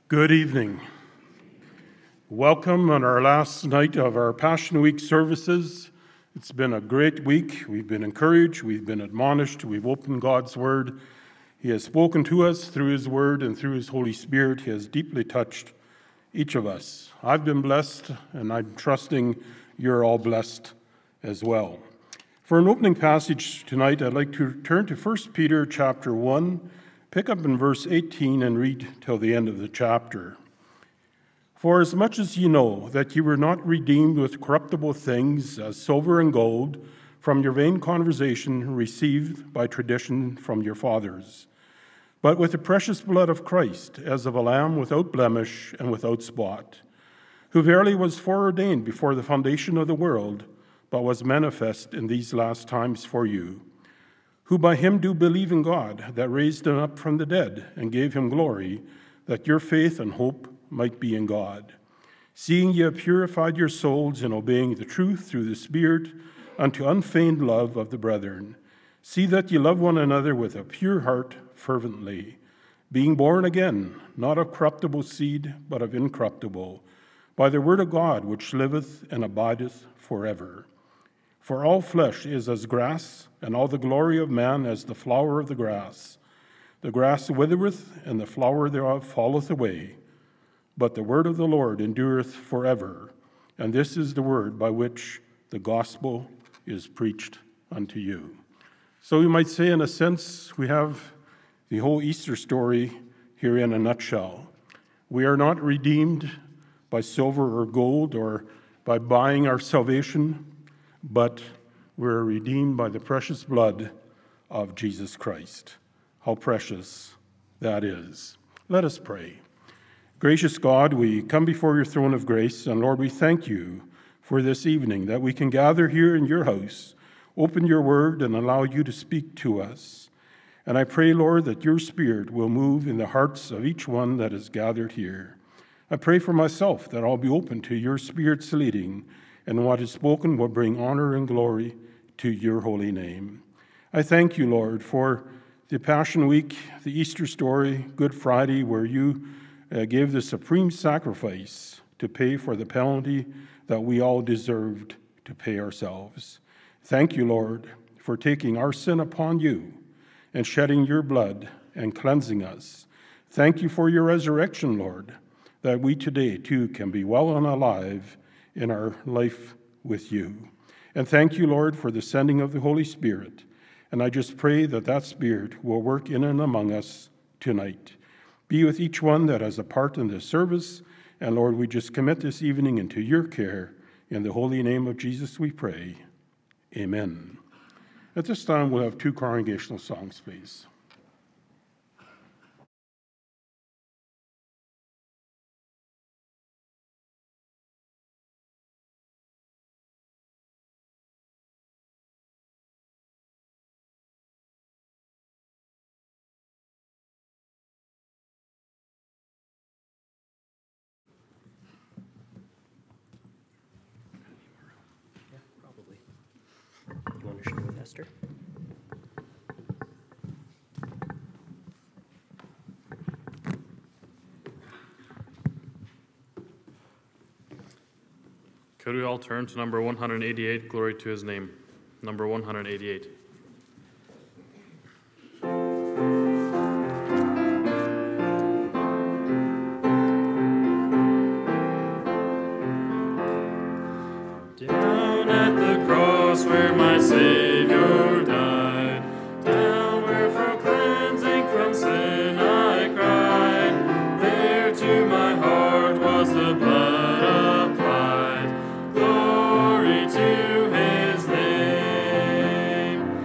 Good evening. Welcome on our last night of our Passion Week services. It's been a great week. We've been encouraged, we've been admonished, we've opened God's Word. He has spoken to us through His Word and through His Holy Spirit. He has deeply touched each of us. I've been blessed, and I'm trusting you're all blessed as well. For an opening passage tonight, I'd like to turn to 1 Peter chapter 1, pick up in verse 18 and read till the end of the chapter. For as much as ye know that ye were not redeemed with corruptible things, as silver and gold, from your vain conversation received by tradition from your fathers, but with the precious blood of Christ, as of a lamb without blemish and without spot, who verily was foreordained before the foundation of the world, but was manifest in these last times for you, who by him do believe in God, that raised him up from the dead, and gave him glory, that your faith and hope might be in God. Seeing ye have purified your souls in obeying the truth through the Spirit, unto unfeigned love of the brethren. See that ye love one another with a pure heart fervently, being born again, not of corruptible seed, but of incorruptible, by the word of God, which liveth and abideth forever. For all flesh is as grass, and all the glory of man as the flower of the grass. The grass withereth, and the flower thereof falleth away. But the word of the Lord endureth forever. And this is the word by which the gospel is preached unto you. So we might say, in a sense, we have the whole Easter story here in a nutshell. We are not redeemed by silver or gold or by buying our salvation, but we're redeemed by the precious blood of Jesus Christ. How precious that is. Let us pray. Gracious God, we come before your throne of grace, and Lord, we thank you for this evening, that we can gather here in your house, open your word, and allow you to speak to us. And I pray, Lord, that your Spirit will move in the hearts of each one that is gathered here. I pray for myself that I'll be open to your Spirit's leading, and what is spoken will bring honor and glory to your holy name. I thank you, Lord, for the Passion Week, the Easter story, Good Friday, where you gave the supreme sacrifice to pay for the penalty that we all deserved to pay ourselves. Thank you, Lord, for taking our sin upon you and shedding your blood and cleansing us. Thank you for your resurrection, Lord, that we today, too, can be well and alive in our life with you. And thank you, Lord, for the sending of the Holy Spirit. And I just pray that that Spirit will work in and among us tonight. Be with each one that has a part in this service. And Lord, we just commit this evening into your care. In the holy name of Jesus we pray. Amen. At this time, we'll have two congregational songs, please. You want to share with Esther? Could we all turn to number 188, Glory to His Name? Number 188. Down at the cross where my Savior died, down where for cleansing from sin I cried, there to my heart was the blood applied. Glory to His name.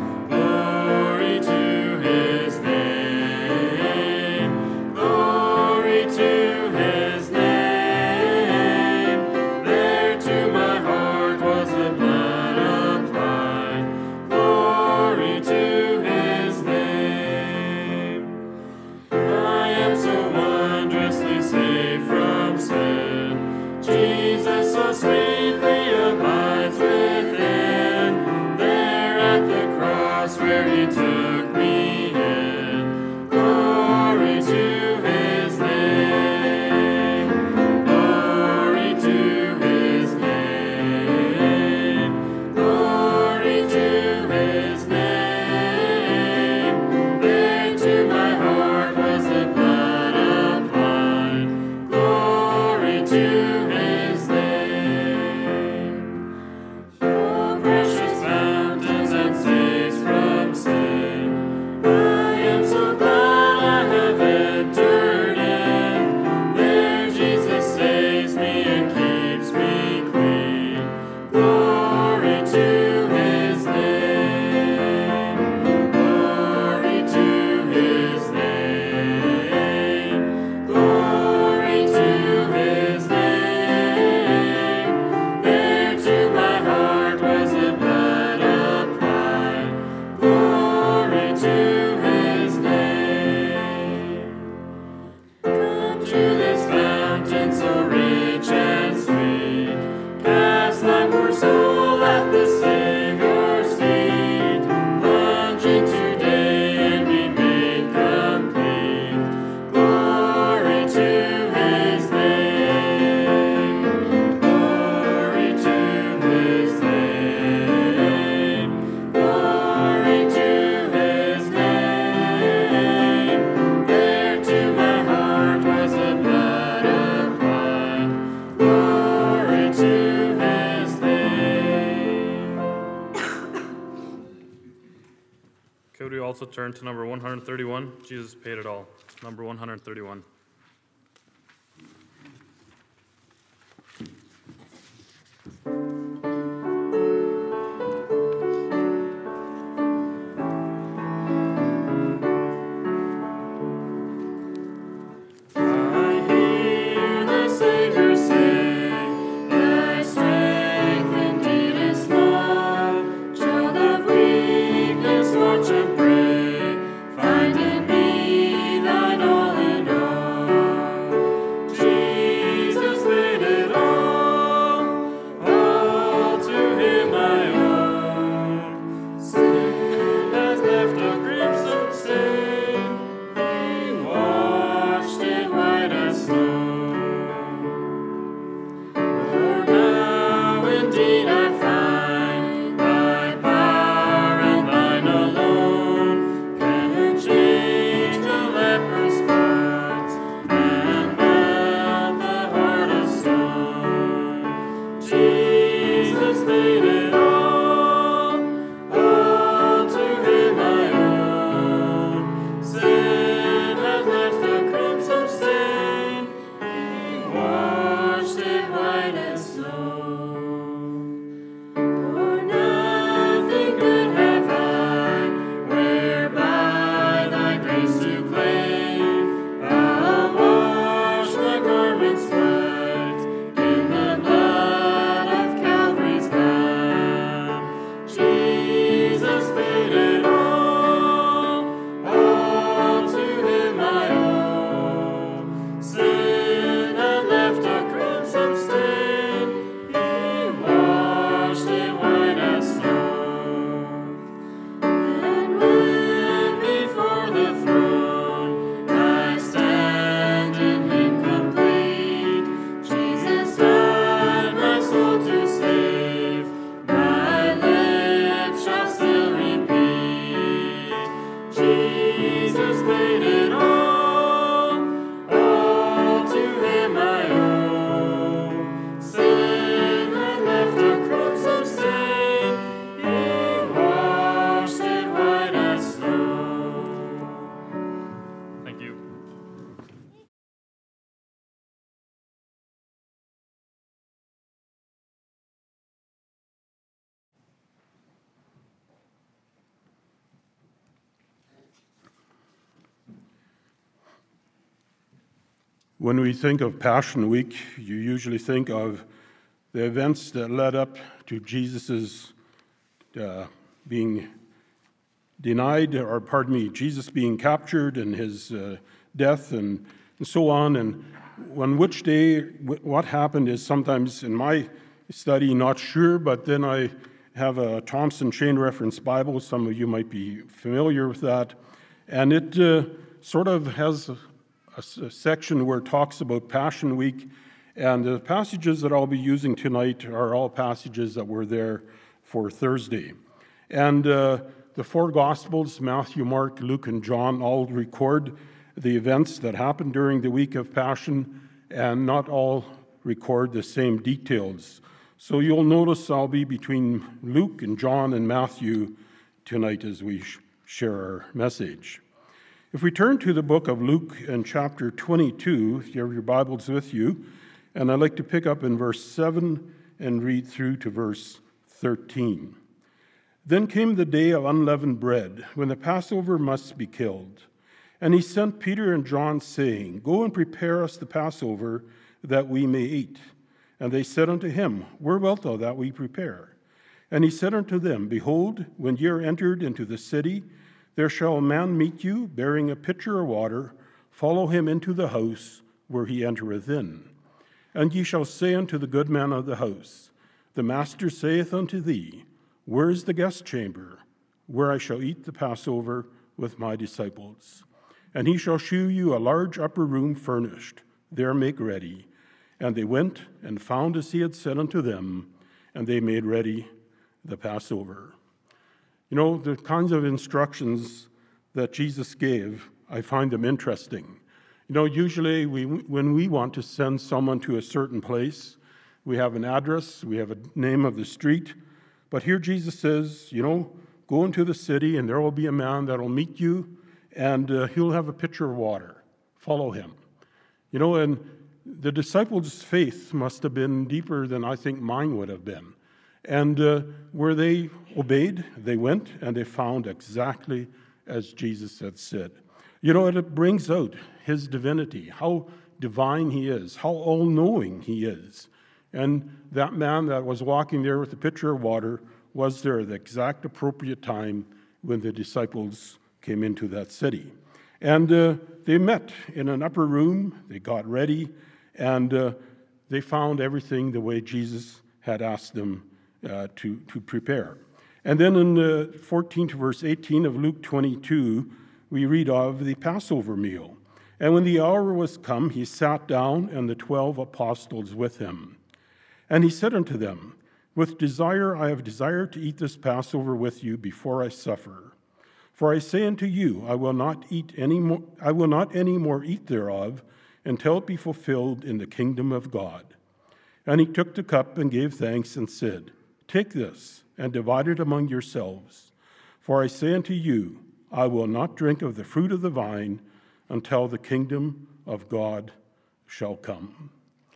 turn to number 131. Jesus paid it all. Number 131. When we think of Passion Week, you usually think of the events that led up to Jesus' being denied, or pardon me, Jesus being captured and his death and so on. And on which day, what happened is sometimes in my study, not sure, but then I have a Thompson Chain Reference Bible. Some of you might be familiar with that. And it sort of has a section where it talks about Passion Week, and the passages that I'll be using tonight are all passages that were there for Thursday. And the four Gospels, Matthew, Mark, Luke, and John, all record the events that happened during the week of Passion, and not all record the same details. So you'll notice I'll be between Luke and John and Matthew tonight as we share our message. If we turn to the book of Luke in chapter 22, if you have your Bibles with you, and I'd like to pick up in verse 7 and read through to verse 13. Then came the day of unleavened bread, when the Passover must be killed. And he sent Peter and John, saying, Go and prepare us the Passover, that we may eat. And they said unto him, Where wilt thou that we prepare? And he said unto them, Behold, when ye are entered into the city, there shall a man meet you, bearing a pitcher of water. Follow him into the house where he entereth in. And ye shall say unto the good man of the house, The master saith unto thee, Where is the guest chamber, where I shall eat the Passover with my disciples? And he shall shew you a large upper room furnished. There make ready. And they went and found as he had said unto them, and they made ready the Passover. You know, the kinds of instructions that Jesus gave, I find them interesting. You know, usually when we want to send someone to a certain place, we have an address, we have a name of the street. But here Jesus says, you know, go into the city, and there will be a man that will meet you, and he'll have a pitcher of water. Follow him. And the disciples' faith must have been deeper than I think mine would have been. And where they obeyed, they went, and they found exactly as Jesus had said. It brings out his divinity, how divine he is, how all-knowing he is. And that man that was walking there with the pitcher of water was there at the exact appropriate time when the disciples came into that city. And they met in an upper room, they got ready, and they found everything the way Jesus had asked them to prepare. And then in 14 to verse 18 of Luke 22, we read of the Passover meal. And when the hour was come, he sat down, and the 12 apostles with him. And he said unto them, With desire I have desired to eat this Passover with you before I suffer. For I say unto you, I will not any more eat thereof until it be fulfilled in the kingdom of God. And he took the cup and gave thanks and said, Take this and divide it among yourselves. For I say unto you, I will not drink of the fruit of the vine until the kingdom of God shall come.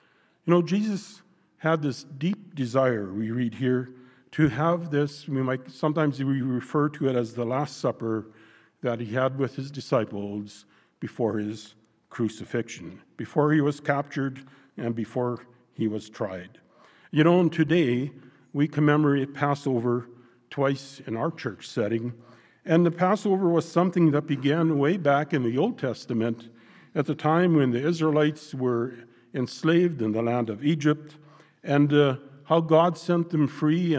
Jesus had this deep desire, we read here, to have this, sometimes we refer to it as the Last Supper that he had with his disciples before his crucifixion, before he was captured and before he was tried. And today we commemorate Passover twice in our church setting. And the Passover was something that began way back in the Old Testament at the time when the Israelites were enslaved in the land of Egypt, and how God sent them free.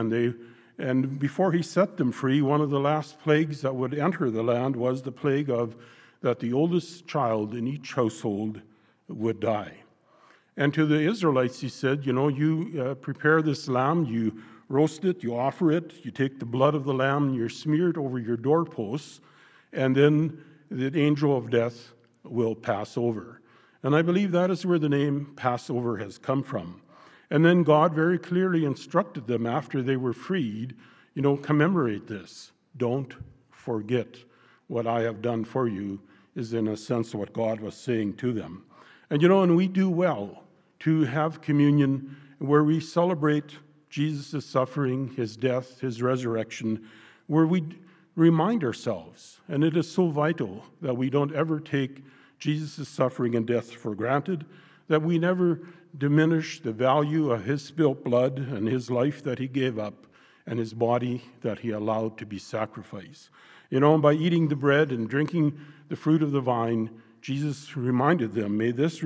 And before he set them free, one of the last plagues that would enter the land was the plague of that the oldest child in each household would die. And to the Israelites, he said, you prepare this lamb, you roast it, you offer it, you take the blood of the lamb, and you smear it over your doorposts, and then the angel of death will pass over. And I believe that is where the name Passover has come from. And then God very clearly instructed them after they were freed, commemorate this. Don't forget what I have done for you, is in a sense what God was saying to them. And we do well to have communion where we celebrate Jesus' suffering, his death, his resurrection, where we remind ourselves, and it is so vital that we don't ever take Jesus' suffering and death for granted, that we never diminish the value of his spilt blood and his life that he gave up and his body that he allowed to be sacrificed. By eating the bread and drinking the fruit of the vine, Jesus reminded them, may this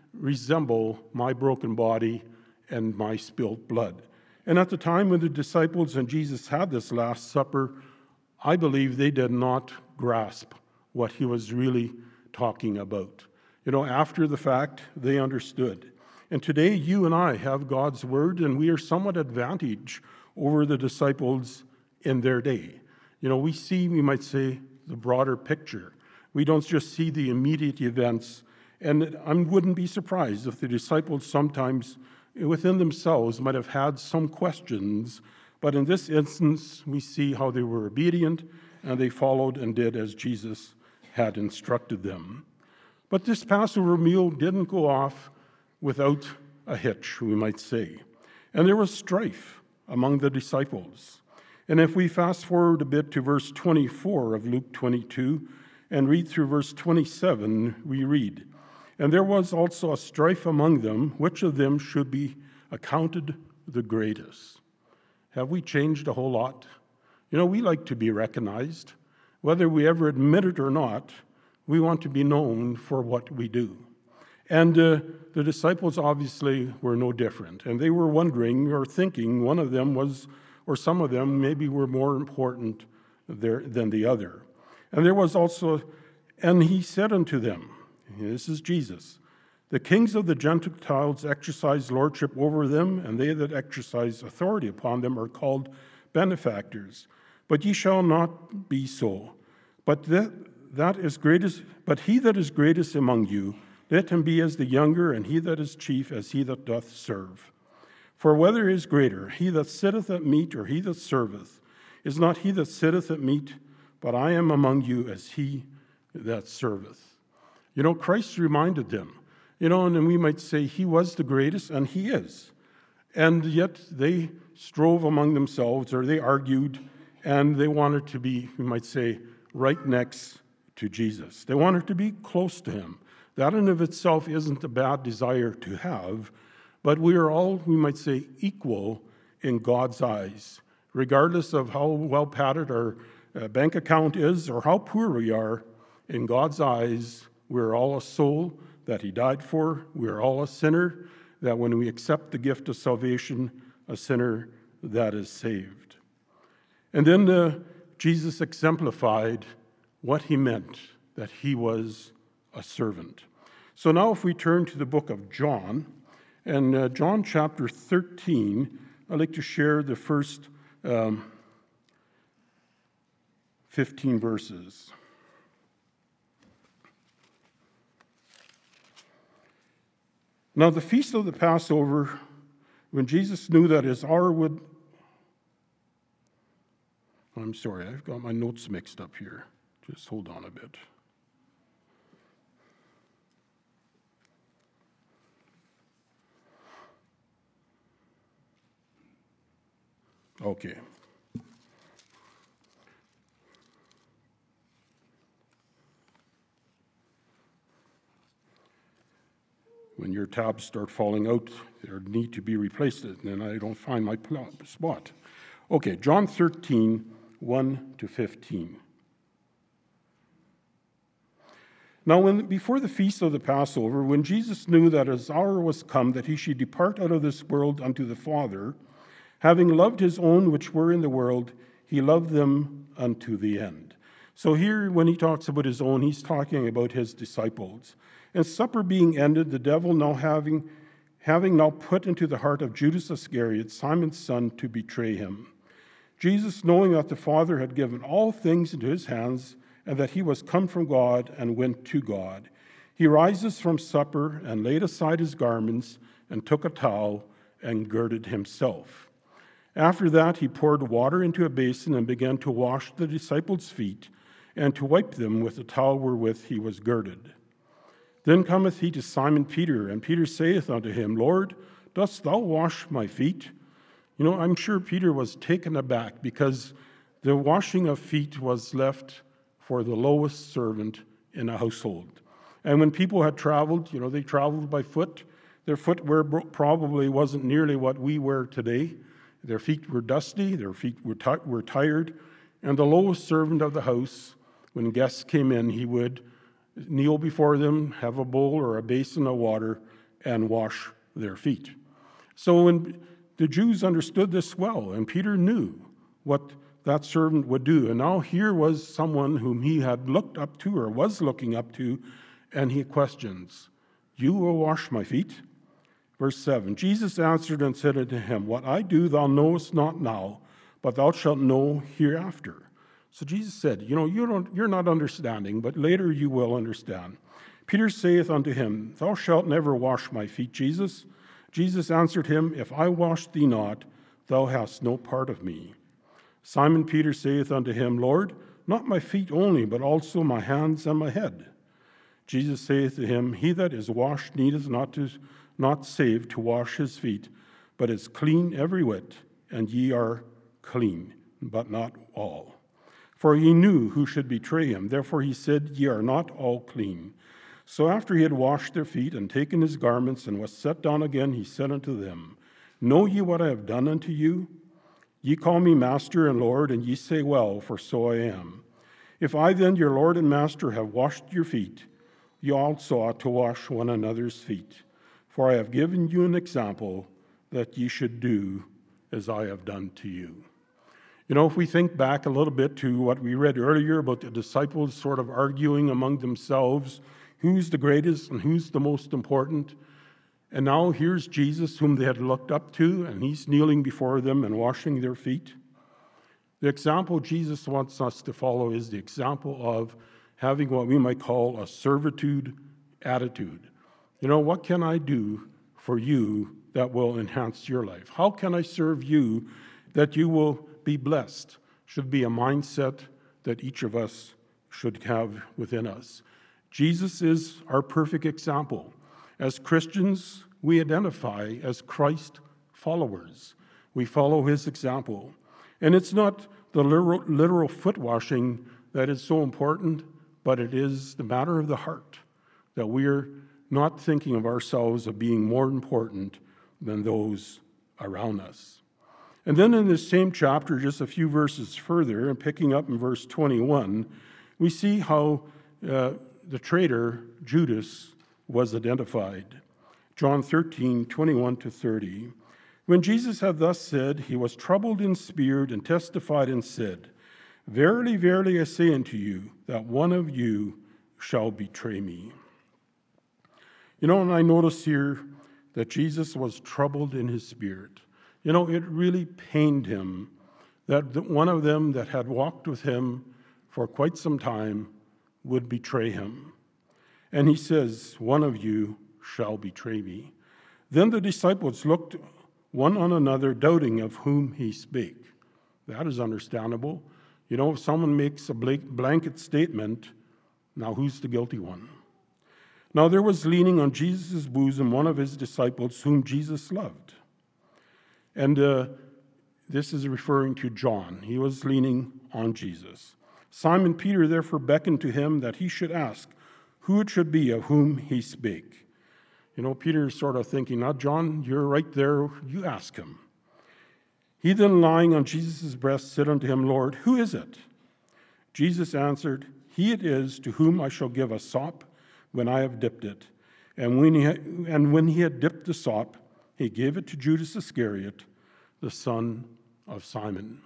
resemble my broken body and my spilt blood. And at the time when the disciples and Jesus had this Last Supper, I believe they did not grasp what he was really talking about. After the fact, they understood. And today, you and I have God's word, and we are somewhat advantaged over the disciples in their day. We see, we might say, the broader picture. We don't just see the immediate events. And I wouldn't be surprised if the disciples sometimes within themselves might have had some questions, but in this instance, we see how they were obedient and they followed and did as Jesus had instructed them. But this Passover meal didn't go off without a hitch, we might say. And there was strife among the disciples. And if we fast forward a bit to verse 24 of Luke 22 and read through verse 27, we read, And there was also a strife among them, which of them should be accounted the greatest. Have we changed a whole lot? We like to be recognized. Whether we ever admit it or not, we want to be known for what we do. And the disciples obviously were no different. And they were wondering or thinking one of them was, or some of them maybe were more important than the other. And there was also, and he said unto them, this is Jesus, the kings of the Gentiles exercise lordship over them, and they that exercise authority upon them are called benefactors. But ye shall not be so. But he that is greatest among you, let him be as the younger, and he that is chief as he that doth serve. For whether is greater, he that sitteth at meat or he that serveth? Is not he that sitteth at meat? But I am among you as he that serveth. Christ reminded them, and we might say he was the greatest, and he is. And yet they strove among themselves, or they argued, and they wanted to be, we might say, right next to Jesus. They wanted to be close to him. That in of itself isn't a bad desire to have, but we are all, we might say, equal in God's eyes, regardless of how well padded our bank account is or how poor we are. In God's eyes, we're all a soul that he died for. We're all a sinner, that when we accept the gift of salvation, a sinner that is saved. And then Jesus exemplified what he meant, that he was a servant. So now if we turn to the book of John, and John chapter 13, I'd like to share the first 15 verses. Now the feast of the Passover, when Jesus knew that his hour would... I'm sorry, I've got my notes mixed up here. Just hold on a bit. Okay. When your tabs start falling out, they need to be replaced, and then I don't find my spot. Okay, John 13, 1 to 15. Now, before the feast of the Passover, when Jesus knew that his hour was come, that he should depart out of this world unto the Father, having loved his own which were in the world, he loved them unto the end. So here, when he talks about his own, he's talking about his disciples. And supper being ended, the devil now having now put into the heart of Judas Iscariot, Simon's son, to betray him. Jesus, knowing that the Father had given all things into his hands, and that he was come from God and went to God, he rises from supper and laid aside his garments and took a towel and girded himself. After that, he poured water into a basin and began to wash the disciples' feet and to wipe them with the towel wherewith he was girded. Then cometh he to Simon Peter, and Peter saith unto him, Lord, dost thou wash my feet? I'm sure Peter was taken aback, because the washing of feet was left for the lowest servant in a household. And when people had traveled, they traveled by foot. Their footwear probably wasn't nearly what we wear today. Their feet were dusty, their feet were tired, and the lowest servant of the house, when guests came in, he would kneel before them, have a bowl or a basin of water, and wash their feet. So when the Jews understood this well, and Peter knew what that servant would do, and now here was someone whom he had looked up to or was looking up to, and he questions, You will wash my feet? Verse 7, Jesus answered and said unto him, What I do thou knowest not now, but thou shalt know hereafter. So Jesus said, you're not understanding, but later you will understand. Peter saith unto him, Thou shalt never wash my feet, Jesus. Jesus answered him, If I wash thee not, thou hast no part of me. Simon Peter saith unto him, Lord, not my feet only, but also my hands and my head. Jesus saith to him, He that is washed needeth not save to wash his feet, but is clean every whit, and ye are clean, but not all. For he knew who should betray him. Therefore he said, Ye are not all clean. So after he had washed their feet and taken his garments and was set down again, he said unto them, Know ye what I have done unto you? Ye call me Master and Lord, and ye say well, for so I am. If I then, your Lord and Master, have washed your feet, ye also ought to wash one another's feet. For I have given you an example that ye should do as I have done to you. If we think back a little bit to what we read earlier about the disciples sort of arguing among themselves, who's the greatest and who's the most important, and now here's Jesus, whom they had looked up to, and he's kneeling before them and washing their feet. The example Jesus wants us to follow is the example of having what we might call a servitude attitude. What can I do for you that will enhance your life? How can I serve you that you will be blessed? should be a mindset that each of us should have within us. Jesus is our perfect example. As Christians, we identify as Christ followers. We follow his example. And it's not the literal foot washing that is so important, but it is the matter of the heart, that we are not thinking of ourselves as being more important than those around us. And then in this same chapter, just a few verses further, and picking up in verse 21, we see how the traitor, Judas, was identified. John 13, 21 to 30. When Jesus had thus said, he was troubled in spirit and testified and said, Verily, verily, I say unto you, that one of you shall betray me. And I notice here that Jesus was troubled in his spirit. It really pained him that one of them that had walked with him for quite some time would betray him. And he says, one of you shall betray me. Then the disciples looked one on another, doubting of whom he spake. That is understandable. If someone makes a blanket statement, now who's the guilty one? Now there was leaning on Jesus' bosom one of his disciples whom Jesus loved. And this is referring to John. He was leaning on Jesus. Simon Peter therefore beckoned to him that he should ask who it should be of whom he spake. Peter's sort of thinking, now, John, you're right there. You ask him. He then, lying on Jesus' breast, said unto him, Lord, who is it? Jesus answered, He it is to whom I shall give a sop when I have dipped it. And when he had dipped the sop, he gave it to Judas Iscariot, the son of Simon.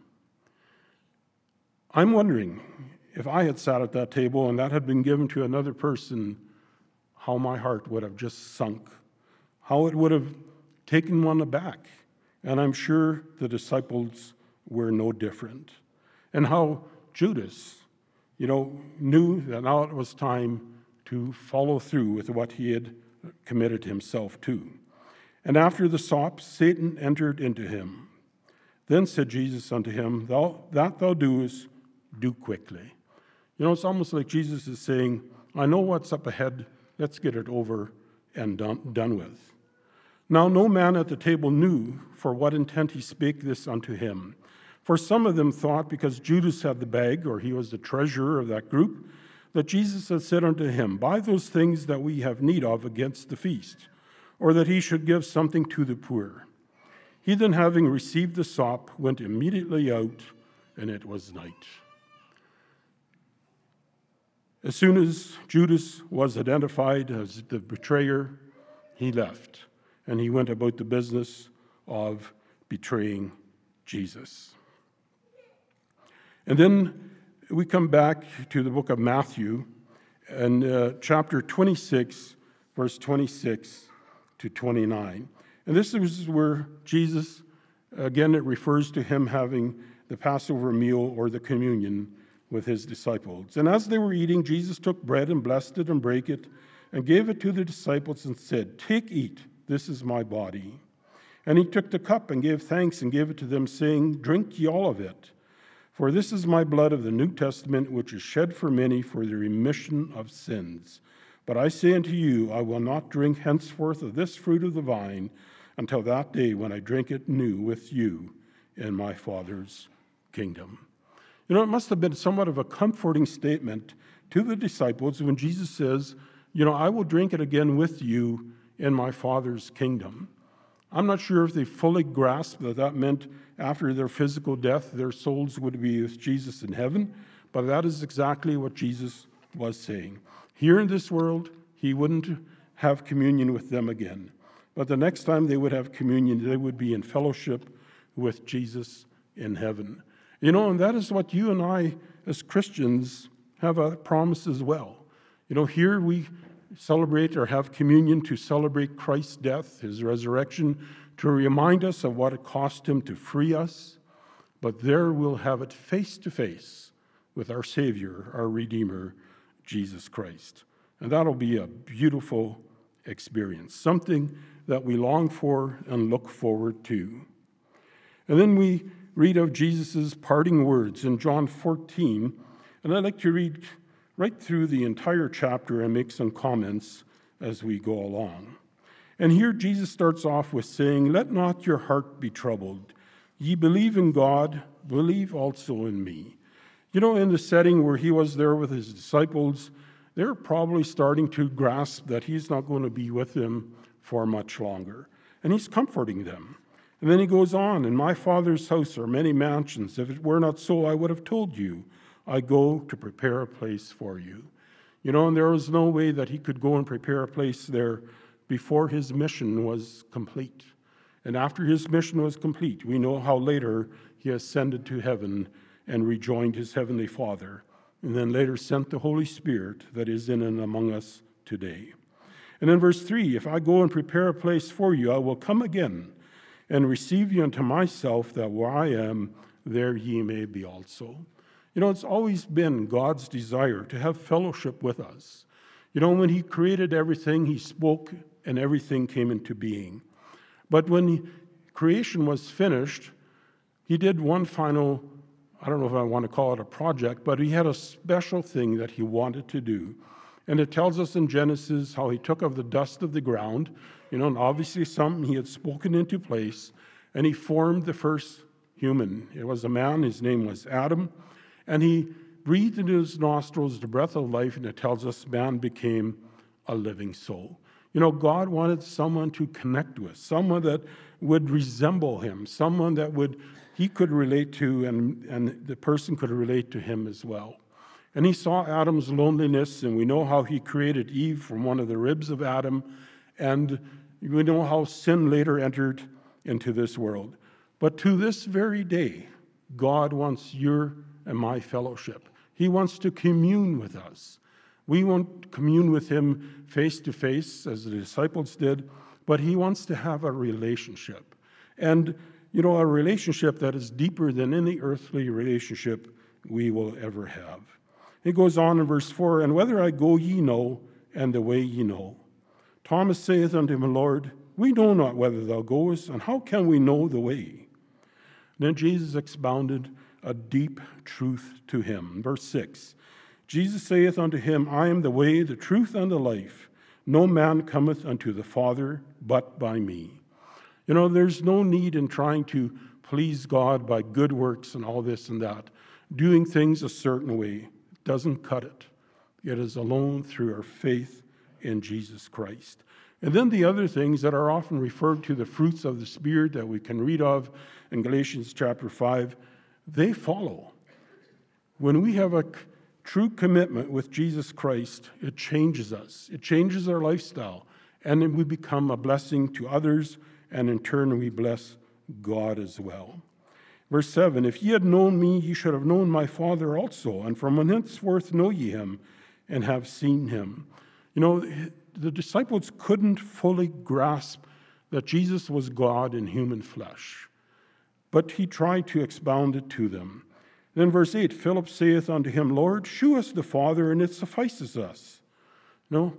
I'm wondering, if I had sat at that table and that had been given to another person, how my heart would have just sunk, how it would have taken one aback. And I'm sure the disciples were no different. And how Judas, knew that now it was time to follow through with what he had committed himself to. And after the sop, Satan entered into him. Then said Jesus unto him, That thou doest, do quickly. It's almost like Jesus is saying, I know what's up ahead. Let's get it over and done with. Now no man at the table knew for what intent he spake this unto him. For some of them thought, because Judas had the bag, or he was the treasurer of that group, that Jesus had said unto him, Buy those things that we have need of against the feast, or that he should give something to the poor. He then, having received the sop, went immediately out, and it was night. As soon as Judas was identified as the betrayer, he left, and he went about the business of betraying Jesus. And then we come back to the book of Matthew, and chapter 26, verse 26 to 29. And this is where Jesus, again, it refers to him having the Passover meal or the communion with his disciples. And as they were eating, Jesus took bread and blessed it and brake it and gave it to the disciples and said, Take, eat, this is my body. And he took the cup and gave thanks and gave it to them, saying, Drink ye all of it, for this is my blood of the New Testament, which is shed for many for the remission of sins. But I say unto you, I will not drink henceforth of this fruit of the vine until that day when I drink it new with you in my Father's kingdom. It must have been somewhat of a comforting statement to the disciples when Jesus says, I will drink it again with you in my Father's kingdom. I'm not sure if they fully grasped that meant after their physical death, their souls would be with Jesus in heaven, but that is exactly what Jesus was saying. Here in this world, he wouldn't have communion with them again. But the next time they would have communion, they would be in fellowship with Jesus in heaven. And that is what you and I, as Christians, have a promise as well. Here we celebrate or have communion to celebrate Christ's death, his resurrection, to remind us of what it cost him to free us. But there we'll have it face to face with our Savior, our Redeemer, Jesus Christ. And that'll be a beautiful experience, something that we long for and look forward to. And then we read of Jesus' parting words in John 14, and I'd like to read right through the entire chapter and make some comments as we go along. And here Jesus starts off with saying, "Let not your heart be troubled. Ye believe in God, believe also in me." You know, in the setting where he was there with his disciples, they're probably starting to grasp that he's not going to be with them for much longer. And he's comforting them. And then he goes on, "In my Father's house are many mansions. If it were not so, I would have told you. I go to prepare a place for you." You know, and there was no way that he could go and prepare a place there before his mission was complete. And after his mission was complete, we know how later he ascended to heaven and rejoined his heavenly Father, and then later sent the Holy Spirit that is in and among us today. And in verse 3, "If I go and prepare a place for you, I will come again and receive you unto myself, that where I am, there ye may be also." You know, it's always been God's desire to have fellowship with us. You know, when he created everything, he spoke and everything came into being. But when creation was finished, he did one final, I don't know if I want to call it a project, but he had a special thing that he wanted to do. And it tells us in Genesis how he took of the dust of the ground, you know, and obviously something he had spoken into place, and he formed the first human. It was a man, his name was Adam, and he breathed into his nostrils the breath of life, and it tells us man became a living soul. You know, God wanted someone to connect with, someone that would resemble him, someone that he could relate to, and the person could relate to him as well. And he saw Adam's loneliness, and we know how he created Eve from one of the ribs of Adam, and we know how sin later entered into this world. But to this very day, God wants your and my fellowship. He wants to commune with us. We won't commune with him face to face as the disciples did, but he wants to have a relationship. And, you know, a relationship that is deeper than any earthly relationship we will ever have. It goes on in verse 4, "And whether I go ye know, and the way ye know. Thomas saith unto him, Lord, we know not whither thou goest, and how can we know the way?" Then Jesus expounded a deep truth to him. Verse 6, "Jesus saith unto him, I am the way, the truth, and the life. No man cometh unto the Father but by me." You know, there's no need in trying to please God by good works and all this and that. Doing things a certain way doesn't cut it. It is alone through our faith in Jesus Christ. And then the other things that are often referred to, the fruits of the Spirit that we can read of in Galatians chapter 5, they follow. When we have a true commitment with Jesus Christ, it changes us. It changes our lifestyle. And then we become a blessing to others, and in turn we bless God as well. Verse 7, "If ye had known me, ye should have known my Father also, and from henceforth know ye him, and have seen him." You know, the disciples couldn't fully grasp that Jesus was God in human flesh, but he tried to expound it to them. Then verse 8, "Philip saith unto him, Lord, shew us the Father, and it suffices us." No,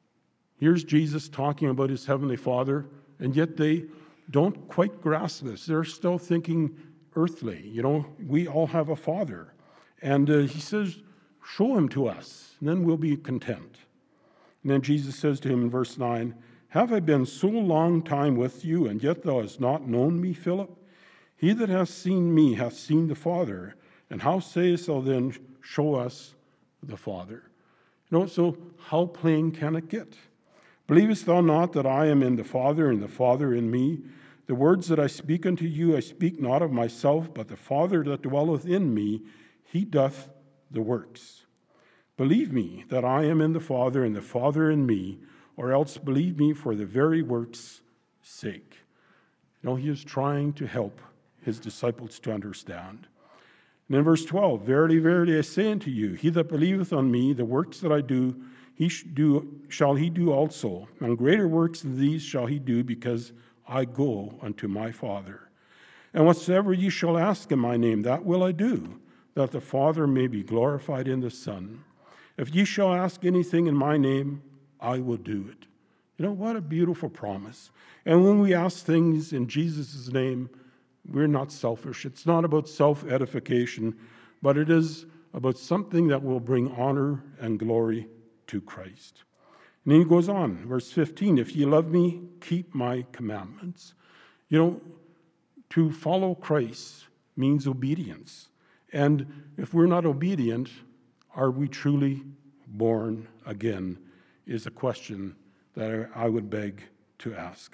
here's Jesus talking about his heavenly Father, and yet they don't quite grasp this. They're still thinking earthly. You know, we all have a Father. And he says, show him to us, and then we'll be content. And then Jesus says to him in verse 9, "Have I been so long time with you, and yet thou hast not known me, Philip? He that hath seen me hath seen the Father. And how sayest thou then, show us the Father?" You know, so how plain can it get? "Believest thou not that I am in the Father, and the Father in me? The words that I speak unto you, I speak not of myself, but the Father that dwelleth in me, he doth the works. Believe me that I am in the Father, and the Father in me, or else believe me for the very works' sake." You know, he is trying to help his disciples to understand. And in verse 12, "Verily, verily, I say unto you, he that believeth on me, the works that I do, shall he do also. And greater works than these shall he do, because I go unto my Father. And whatsoever ye shall ask in my name, that will I do, that the Father may be glorified in the Son. If ye shall ask anything in my name, I will do it." You know, what a beautiful promise. And when we ask things in Jesus' name, we're not selfish. It's not about self-edification, but it is about something that will bring honor and glory to Christ. And then he goes on, verse 15, if ye love me, keep my commandments. You know, to follow Christ means obedience. And if we're not obedient, are we truly born again, is a question that I would beg to ask.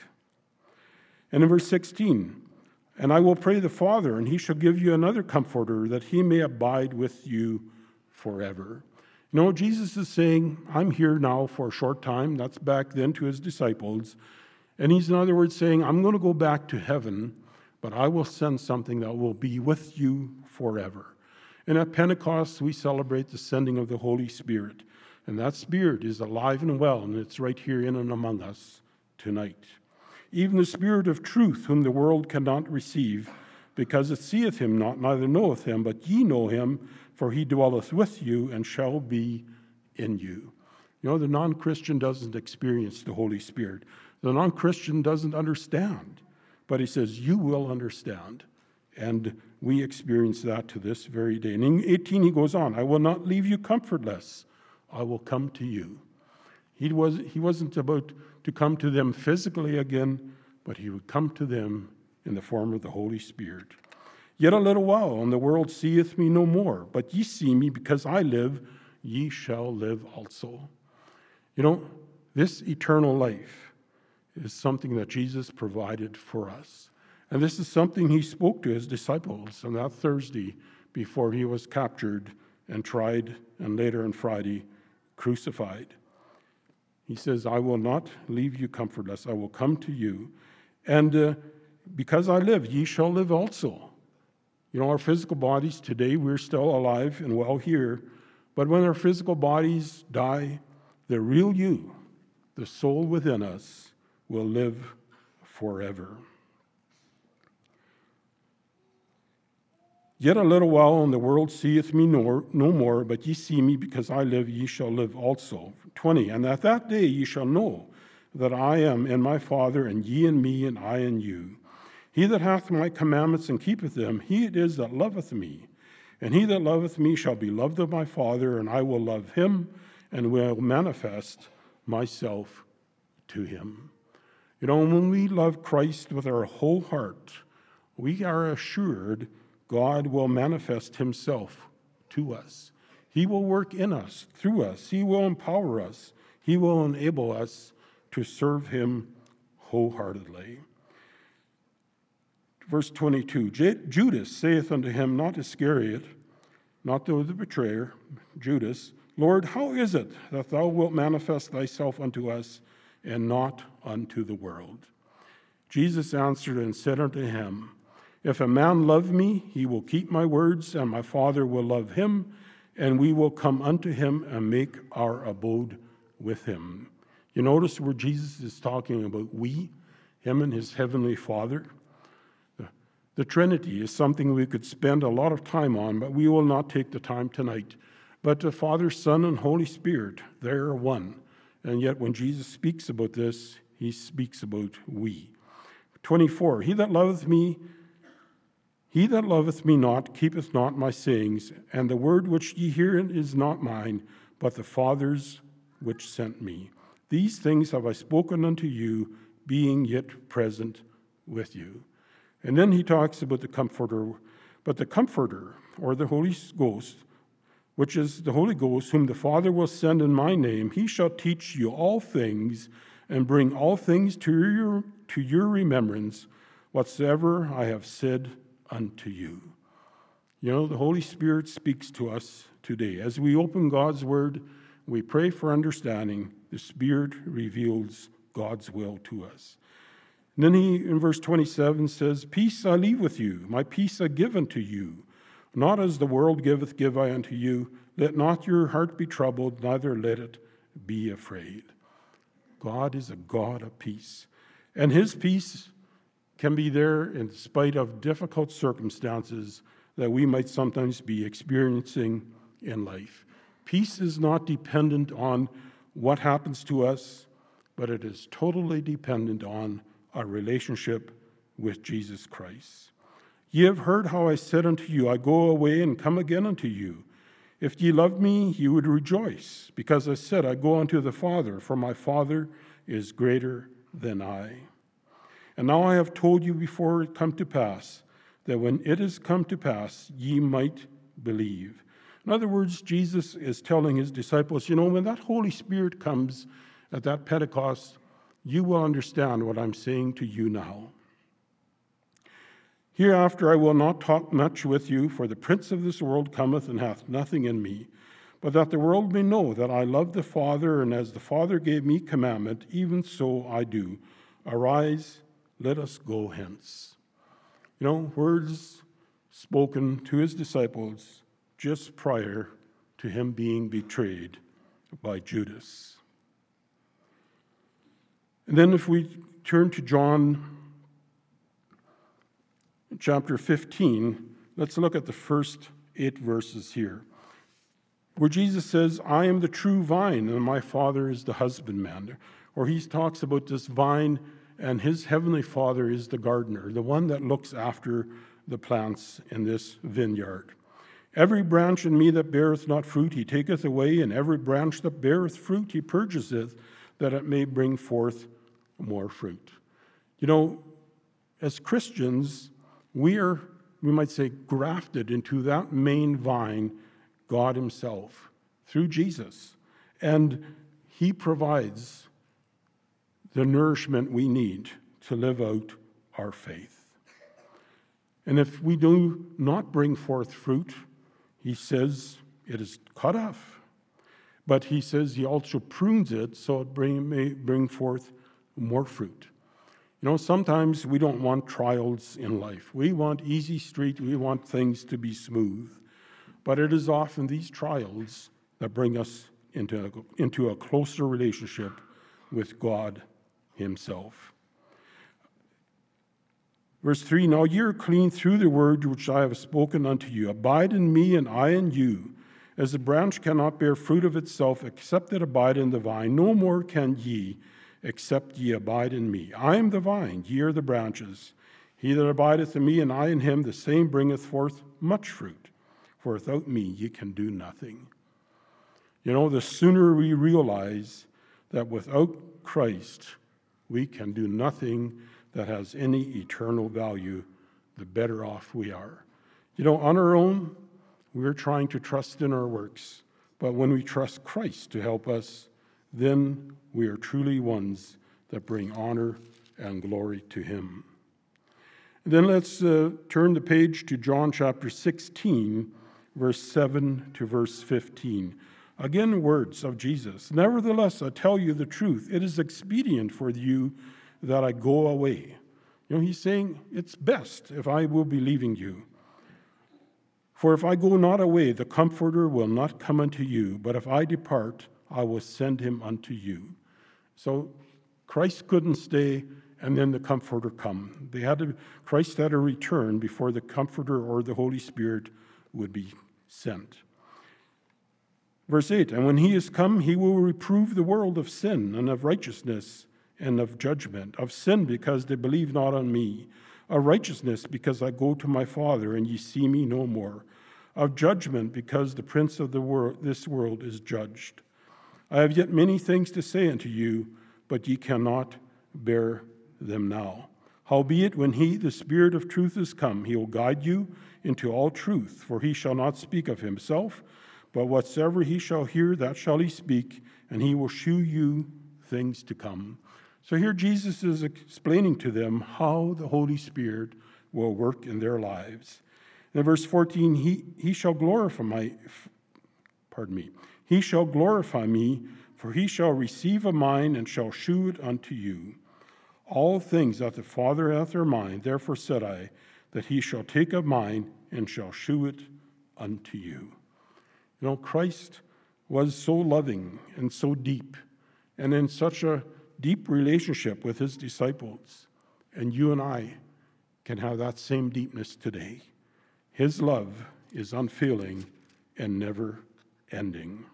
And in verse 16, and I will pray the Father, and he shall give you another comforter, that he may abide with you forever. You know, Jesus is saying, I'm here now for a short time. That's back then to his disciples. And he's, in other words, saying, I'm going to go back to heaven, but I will send something that will be with you forever. And at Pentecost, we celebrate the sending of the Holy Spirit. And that Spirit is alive and well, and it's right here in and among us tonight. Even the Spirit of truth, whom the world cannot receive, because it seeth him not, neither knoweth him, but ye know him, for he dwelleth with you and shall be in you. You know, the non-Christian doesn't experience the Holy Spirit. The non-Christian doesn't understand. But he says, you will understand. And we experience that to this very day. And in 18, he goes on, I will not leave you comfortless. I will come to you. He wasn't about to come to them physically again, but he would come to them in the form of the Holy Spirit. Yet a little while, and the world seeth me no more. But ye see me, because I live, ye shall live also. You know, this eternal life is something that Jesus provided for us. And this is something he spoke to his disciples on that Thursday before he was captured and tried, and later on Friday, crucified. He says, I will not leave you comfortless. I will come to you. And because I live, ye shall live also. You know, our physical bodies today, we're still alive and well here. But when our physical bodies die, the real you, the soul within us, will live forever. Yet a little while, and the world seeth me no more, but ye see me, because I live, ye shall live also. 20, and at that day ye shall know that I am in my Father, and ye in me, and I in you. He that hath my commandments and keepeth them, he it is that loveth me. And he that loveth me shall be loved of my Father, and I will love him, and will manifest myself to him. You know, when we love Christ with our whole heart, we are assured God will manifest himself to us. He will work in us, through us. He will empower us. He will enable us to serve him wholeheartedly. Verse 22, Judas saith unto him, not Iscariot, not the betrayer, Judas, Lord, how is it that thou wilt manifest thyself unto us, and not unto the world? Jesus answered and said unto him, if a man love me, he will keep my words, and my Father will love him, and we will come unto him and make our abode with him. You notice where Jesus is talking about we, him and his heavenly Father. The Trinity is something we could spend a lot of time on, but we will not take the time tonight. But the Father, Son, and Holy Spirit, they are one. And yet when Jesus speaks about this, he speaks about we. 24, he that loveth me not keepeth not my sayings, and the word which ye hear is not mine, but the Father's which sent me. These things have I spoken unto you, being yet present with you. And then he talks about the Comforter. But the Comforter, or the Holy Ghost, which is the Holy Ghost, whom the Father will send in my name, he shall teach you all things, and bring all things to your remembrance, whatsoever I have said unto you. You know, the Holy Spirit speaks to us today. As we open God's Word, we pray for understanding. The Spirit reveals God's will to us. And then he, in verse 27, says, peace I leave with you, my peace I give unto you. Not as the world giveth, give I unto you. Let not your heart be troubled, neither let it be afraid. God is a God of peace. And his peace can be there in spite of difficult circumstances that we might sometimes be experiencing in life. Peace is not dependent on what happens to us, but it is totally dependent on our relationship with Jesus Christ. Ye have heard how I said unto you, I go away and come again unto you. If ye loved me, ye would rejoice, because I said, I go unto the Father, for my Father is greater than I. And now I have told you before it come to pass, that when it is come to pass, ye might believe. In other words, Jesus is telling his disciples, when that Holy Spirit comes at that Pentecost, you will understand what I'm saying to you now. Hereafter I will not talk much with you, for the prince of this world cometh and hath nothing in me, but that the world may know that I love the Father, and as the Father gave me commandment, even so I do. Arise, let us go hence. Words spoken to his disciples just prior to him being betrayed by Judas. And then if we turn to John chapter 15, let's look at the first 8 verses here, where Jesus says, I am the true vine, and my Father is the husbandman. Or he talks about this vine, and his heavenly Father is the gardener, the one that looks after the plants in this vineyard. Every branch in me that beareth not fruit, he taketh away, and every branch that beareth fruit, he purges it, that it may bring forth more fruit. As Christians, we might say, grafted into that main vine, God himself, through Jesus. And he provides the nourishment we need to live out our faith. And if we do not bring forth fruit, he says it is cut off. But he says he also prunes it so it may bring forth more fruit. Sometimes we don't want trials in life. We want easy street. We want things to be smooth. But it is often these trials that bring us into a closer relationship with God himself. Verse 3, Now ye are clean through the word which I have spoken unto you. Abide in me, and I in you. As the branch cannot bear fruit of itself, except it abide in the vine, no more can ye, except ye abide in me. I am the vine, ye are the branches. He that abideth in me, and I in him, the same bringeth forth much fruit. For without me ye can do nothing. The sooner we realize that without Christ we can do nothing that has any eternal value, the better off we are. On our own, we're trying to trust in our works. But when we trust Christ to help us, then we are truly ones that bring honor and glory to him. And then let's turn the page to John chapter 16, verse 7 to verse 15. Again, words of Jesus. Nevertheless, I tell you the truth. It is expedient for you that I go away. He's saying it's best if I will be leaving you. For if I go not away, the Comforter will not come unto you. But if I depart, I will send him unto you. So Christ couldn't stay and then the Comforter come. Christ had to return before the Comforter or the Holy Spirit would be sent. Verse 8, And when he is come, he will reprove the world of sin and of righteousness and of judgment. Of sin, because they believe not on me. Of righteousness, because I go to my Father, and ye see me no more. Of judgment, because the prince of this world is judged. I have yet many things to say unto you, but ye cannot bear them now. Howbeit, when he, the Spirit of truth, is come, he will guide you into all truth, for he shall not speak of himself, but whatsoever he shall hear, that shall he speak, and he will shew you things to come. So here Jesus is explaining to them how the Holy Spirit will work in their lives. In verse 14, he shall glorify me, for he shall receive of mine and shall shew it unto you. All things that the Father hath are mine, therefore said I, that he shall take of mine and shall shew it unto you. Christ was so loving and so deep, and in such a deep relationship with his disciples. And you and I can have that same deepness today. His love is unfailing and never ending.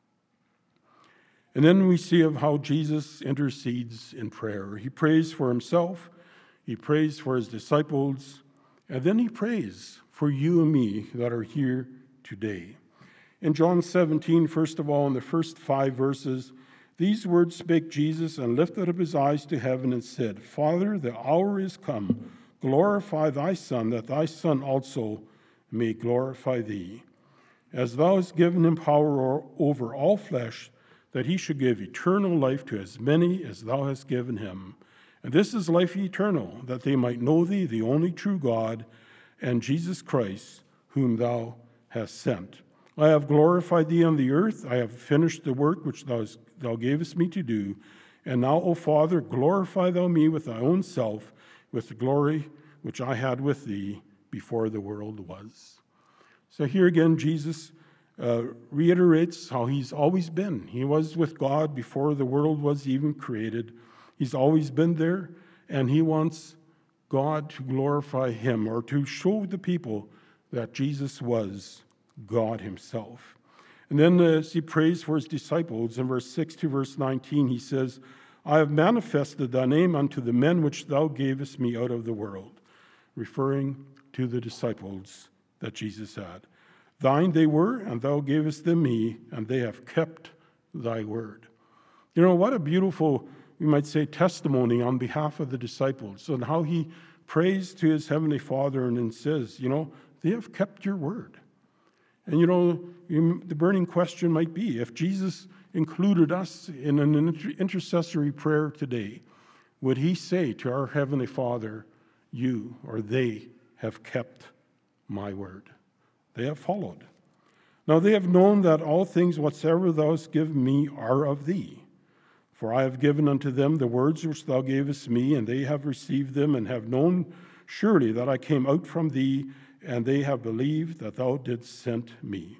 And then we see of how Jesus intercedes in prayer. He prays for himself, he prays for his disciples, And then he prays for you and me that are here today. In John 17, first of all, in the first 5 verses, these words spake Jesus and lifted up his eyes to heaven and said, Father, the hour is come. Glorify thy Son, that thy Son also may glorify thee. As thou hast given him power over all flesh, that he should give eternal life to as many as thou hast given him. And this is life eternal, that they might know thee, the only true God, and Jesus Christ, whom thou hast sent. I have glorified thee on the earth. I have finished the work which thou gavest me to do. And now, O Father, glorify thou me with thy own self, with the glory which I had with thee before the world was. So here again, Jesus reiterates how he's always been. He was with God before the world was even created. He's always been there, and he wants God to glorify him, or to show the people that Jesus was God himself. And then as he prays for his disciples, in verse 6 to verse 19, he says, I have manifested thy name unto the men which thou gavest me out of the world, referring to the disciples that Jesus had. Thine they were, and thou gavest them me, and they have kept thy word. You know, what a beautiful, we might say, testimony on behalf of the disciples, and how he prays to his heavenly Father and then says, you know, they have kept your word. And you know, the burning question might be, if Jesus included us in an intercessory prayer today, would he say to our heavenly Father, you or they have kept my word? They have followed. Now they have known that all things whatsoever thou hast given me are of thee. For I have given unto them the words which thou gavest me, and they have received them, and have known surely that I came out from thee, and they have believed that thou didst send me.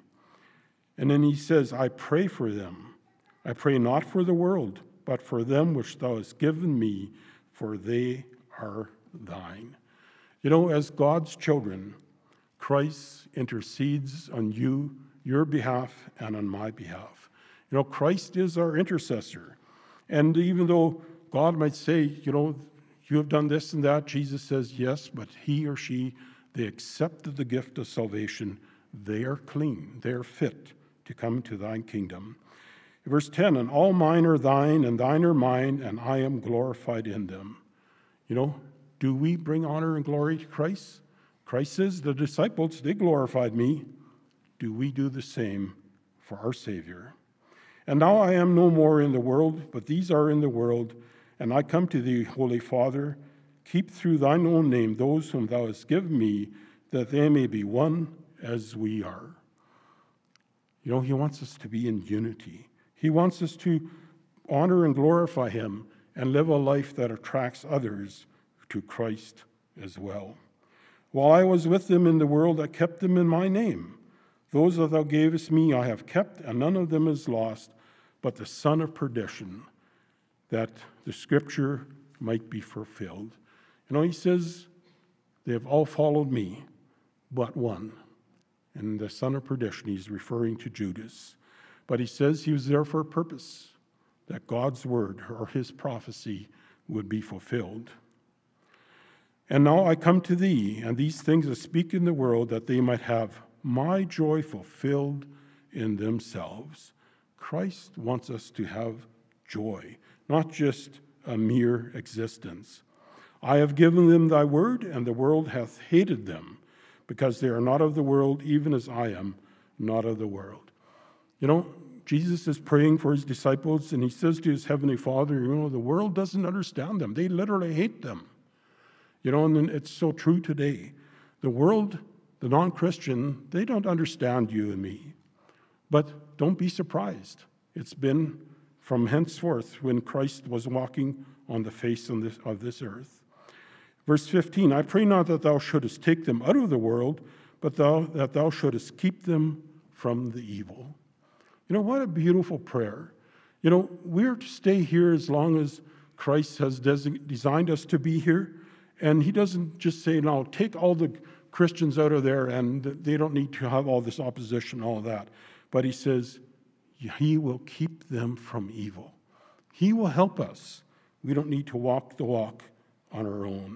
And then he says, I pray for them. I pray not for the world, but for them which thou hast given me, for they are thine. You know, as God's children, Christ intercedes on you, your behalf, and on my behalf. You know, Christ is our intercessor. And even though God might say, you know, you have done this and that, Jesus says, yes, but he or she, they accepted the gift of salvation. They are clean. They are fit to come to thine kingdom. Verse 10, and all mine are thine, and thine are mine, and I am glorified in them. You know, do we bring honor and glory to Christ? Christ says, the disciples, they glorified me. Do we do the same for our Savior? And now I am no more in the world, but these are in the world, and I come to thee, Holy Father. Keep through thine own name those whom thou hast given me, that they may be one as we are. You know, he wants us to be in unity. He wants us to honor and glorify him and live a life that attracts others to Christ as well. While I was with them in the world, I kept them in my name. Those that thou gavest me I have kept, and none of them is lost, but the son of perdition, that the scripture might be fulfilled. You know, he says, they have all followed me, but one. And the son of perdition, he's referring to Judas. But he says he was there for a purpose, that God's word or his prophecy would be fulfilled. And now I come to thee, and these things I speak in the world, that they might have my joy fulfilled in themselves. Christ wants us to have joy, not just a mere existence. I have given them thy word, and the world hath hated them, because they are not of the world, even as I am not of the world. You know, Jesus is praying for his disciples, and he says to his heavenly Father, you know, the world doesn't understand them. They literally hate them. You know, and it's so true today. The world, the non-Christian, they don't understand you and me. But don't be surprised. It's been from henceforth when Christ was walking on the face of this earth. Verse 15, I pray not that thou shouldest take them out of the world, but that thou shouldest keep them from the evil. You know, what a beautiful prayer. You know, we're to stay here as long as Christ has designed us to be here. And he doesn't just say, now take all the Christians out of there and they don't need to have all this opposition, all that. But he says, he will keep them from evil. He will help us. We don't need to walk the walk on our own.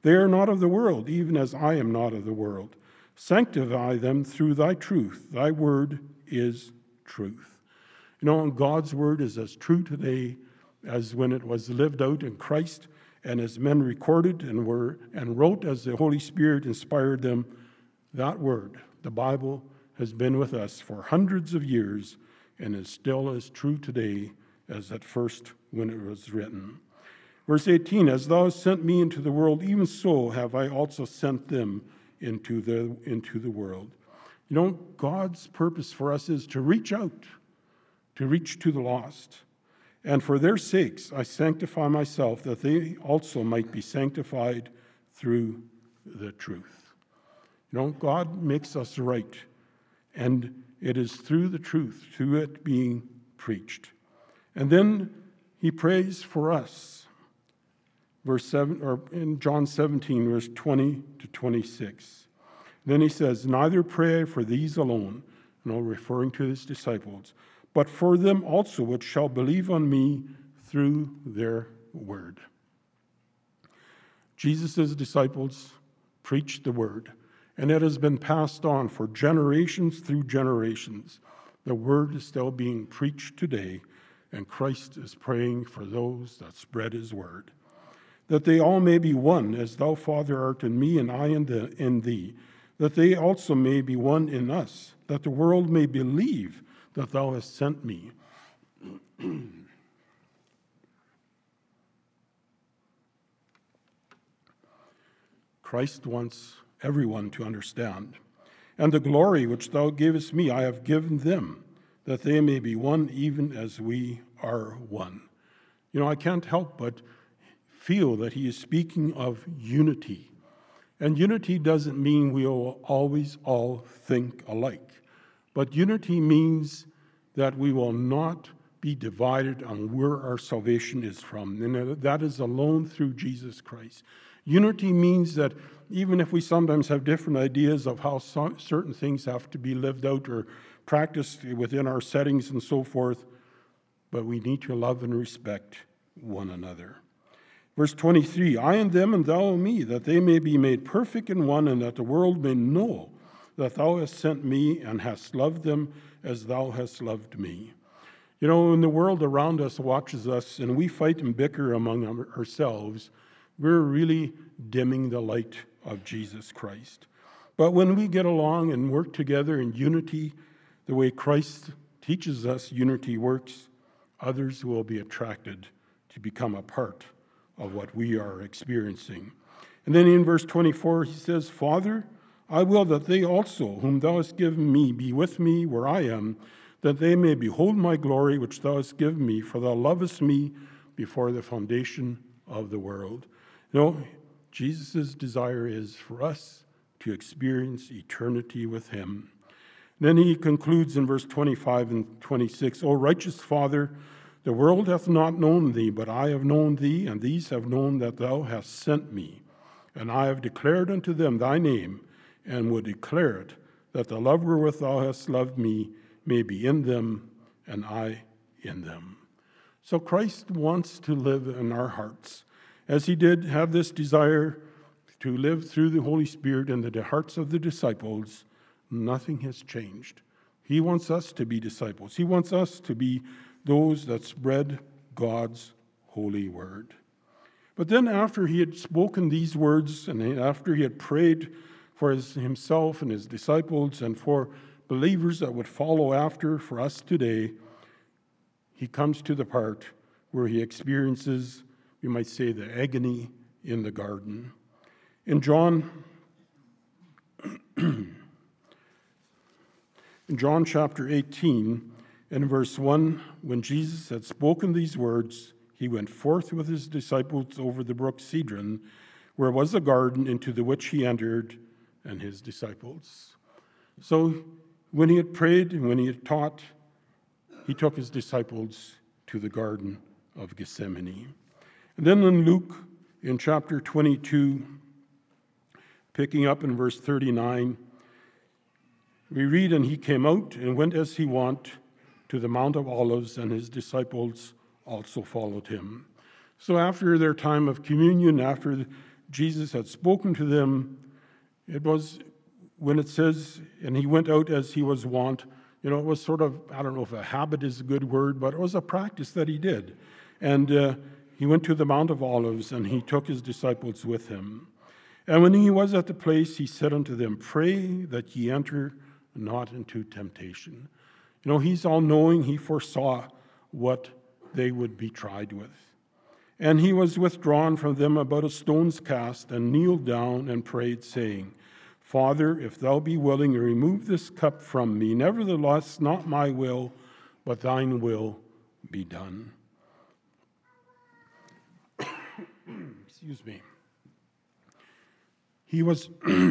They are not of the world, even as I am not of the world. Sanctify them through thy truth. Thy word is truth. You know, God's word is as true today as when it was lived out in Christ, and as men recorded and wrote as the Holy Spirit inspired them. That word, the Bible, has been with us for hundreds of years and is still as true today as at first when it was written. Verse 18, as thou hast sent me into the world, even so have I also sent them into the world. You know, God's purpose for us is to reach out, to reach to the lost. And for their sakes I sanctify myself, that they also might be sanctified through the truth. You know, God makes us right, and it is through the truth, through it being preached. And then he prays for us. Verse 7, or in John 17, verse 20 to 26. Then he says, neither pray for these alone, referring to his disciples, but for them also which shall believe on me through their word. Jesus' disciples preached the word, and it has been passed on for generations through generations. The word is still being preached today, and Christ is praying for those that spread his word, that they all may be one, as thou, Father, art in me, and I in thee, that they also may be one in us, that the world may believe that thou hast sent me. Christ wants everyone to understand. And the glory which thou gavest me, I have given them, that they may be one even as we are one. You know, I can't help but feel that he is speaking of unity. And unity doesn't mean we will always all think alike. But unity means that we will not be divided on where our salvation is from. And that is alone through Jesus Christ. Unity means that even if we sometimes have different ideas of how certain things have to be lived out or practiced within our settings and so forth, but we need to love and respect one another. Verse 23, I and them and thou and me, that they may be made perfect in one, and that the world may know that thou hast sent me and hast loved them as thou hast loved me. You know, when the world around us watches us and we fight and bicker among ourselves, we're really dimming the light of Jesus Christ. But when we get along and work together in unity, the way Christ teaches us unity works, others will be attracted to become a part of what we are experiencing. And then in verse 24, he says, Father, I will that they also, whom thou hast given me, be with me where I am, that they may behold my glory which thou hast given me, for thou lovest me before the foundation of the world. You know, Jesus' desire is for us to experience eternity with him. Then he concludes in verse 25 and 26, O righteous Father, the world hath not known thee, but I have known thee, and these have known that thou hast sent me. And I have declared unto them thy name, and would declare it, that the love wherewith thou hast loved me may be in them, and I in them. So Christ wants to live in our hearts. As he did have this desire to live through the Holy Spirit in the hearts of the disciples, nothing has changed. He wants us to be disciples. He wants us to be those that spread God's holy word. But then after he had spoken these words, and after he had prayed for himself and his disciples and for believers that would follow after for us today, he comes to the part where he experiences, you might say, the agony in the garden. In John chapter 18, in verse 1, when Jesus had spoken these words, he went forth with his disciples over the brook Cedron, where was a garden, into the which he entered, and his disciples. So when he had prayed and when he had taught, he took his disciples to the Garden of Gethsemane. And then in Luke, in chapter 22, picking up in verse 39, we read, And he came out and went as he wont to the Mount of Olives, and his disciples also followed him. So after their time of communion, after Jesus had spoken to them. It was when it says, and he went out as he was wont, it was sort of, I don't know if a habit is a good word, but it was a practice that he did. And he went to the Mount of Olives, and he took his disciples with him. And when he was at the place, he said unto them, Pray that ye enter not into temptation. He's all-knowing. He foresaw what they would be tried with. And he was withdrawn from them about a stone's cast, and kneeled down and prayed, saying, Father, if thou be willing, remove this cup from me. Nevertheless, not my will, but thine will be done. Excuse me. He was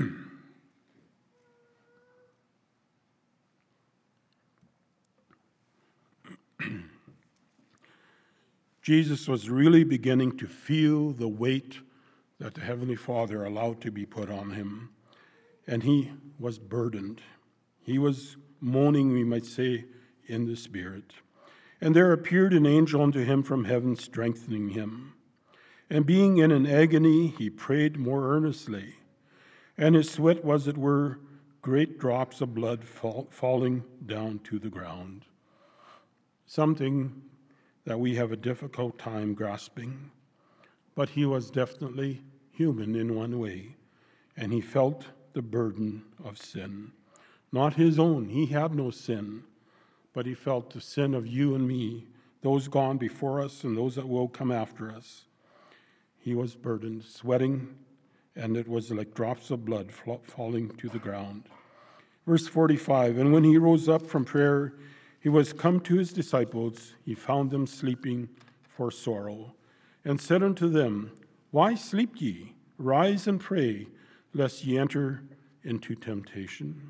Jesus was really beginning to feel the weight that the Heavenly Father allowed to be put on him. And he was burdened. He was moaning, we might say, in the Spirit. And there appeared an angel unto him from heaven, strengthening him. And being in an agony, he prayed more earnestly. And his sweat was, it were, great drops of blood falling down to the ground. Something that we have a difficult time grasping. But he was definitely human in one way, and he felt the burden of sin. Not his own, he had no sin, but he felt the sin of you and me, those gone before us and those that will come after us. He was burdened, sweating, and it was like drops of blood falling to the ground. Verse 45, and when he rose up from prayer, he was come to his disciples. He found them sleeping for sorrow, and said unto them, Why sleep ye? Rise and pray, lest ye enter into temptation.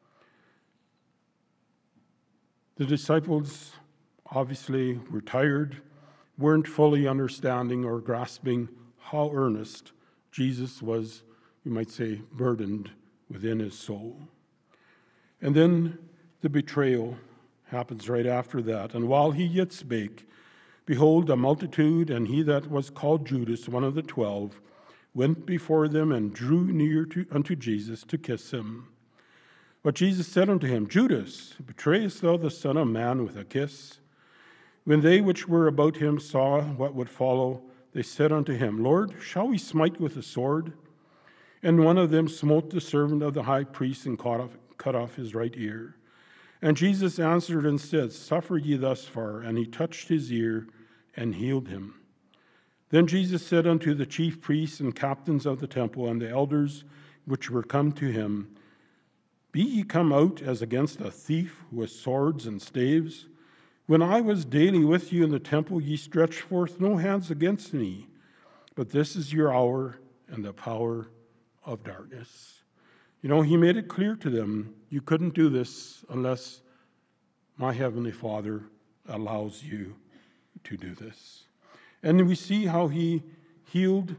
The disciples obviously were tired, weren't fully understanding or grasping how earnest Jesus was, we might say, burdened within his soul. And then the betrayal happens right after that. And while he yet spake, behold, a multitude, and he that was called Judas, one of the 12, went before them and drew near unto Jesus to kiss him. But Jesus said unto him, Judas, betrayest thou the Son of Man with a kiss? When they which were about him saw what would follow, they said unto him, Lord, shall we smite with a sword? And one of them smote the servant of the high priest and cut off his right ear. And Jesus answered and said, Suffer ye thus far. And he touched his ear and healed him. Then Jesus said unto the chief priests and captains of the temple and the elders which were come to him, Be ye come out as against a thief with swords and staves? When I was daily with you in the temple, ye stretched forth no hands against me. But this is your hour and the power of darkness. He made it clear to them, you couldn't do this unless my Heavenly Father allows you to do this. And we see how he healed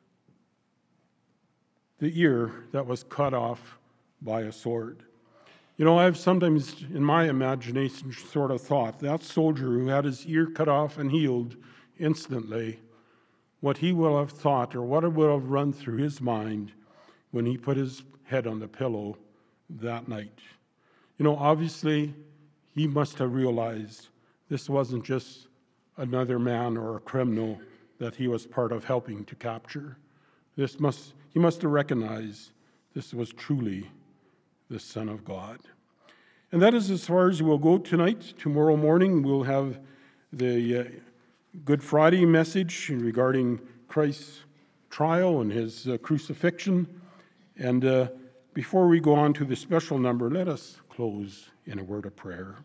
the ear that was cut off by a sword. I've sometimes, in my imagination, sort of thought, that soldier who had his ear cut off and healed instantly, what he will have thought or what it will have run through his mind when he put his head on the pillow that night. Obviously, he must have realized this wasn't just another man or a criminal that he was part of helping to capture. He must have recognized this was truly the Son of God. And that is as far as we'll go tonight. Tomorrow morning, we'll have the Good Friday message regarding Christ's trial and his crucifixion. And before we go on to the special number, let us close in a word of prayer.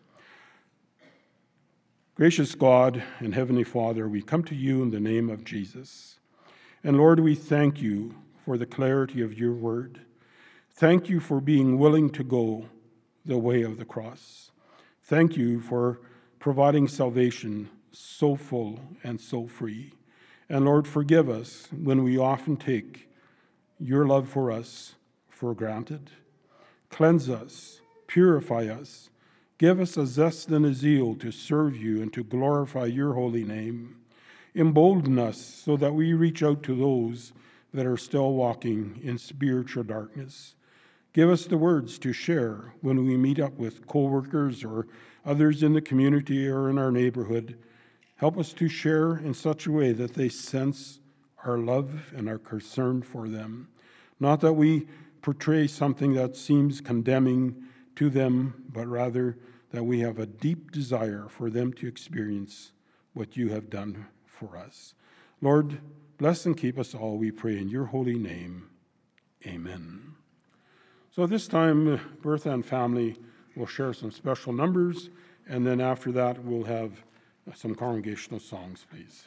Gracious God and Heavenly Father, we come to you in the name of Jesus. And Lord, we thank you for the clarity of your word. Thank you for being willing to go the way of the cross. Thank you for providing salvation so full and so free. And Lord, forgive us when we often take your love for us for granted. Cleanse us, purify us, give us a zest and a zeal to serve you and to glorify your holy name. Embolden us so that we reach out to those that are still walking in spiritual darkness. Give us the words to share when we meet up with coworkers or others in the community or in our neighborhood. Help us to share in such a way that they sense our love and our concern for them. Not that we portray something that seems condemning to them, but rather that we have a deep desire for them to experience what you have done for us. Lord, bless and keep us all, we pray in your holy name. Amen. So this time, Bertha and family will share some special numbers, and then after that, we'll have some congregational songs, please.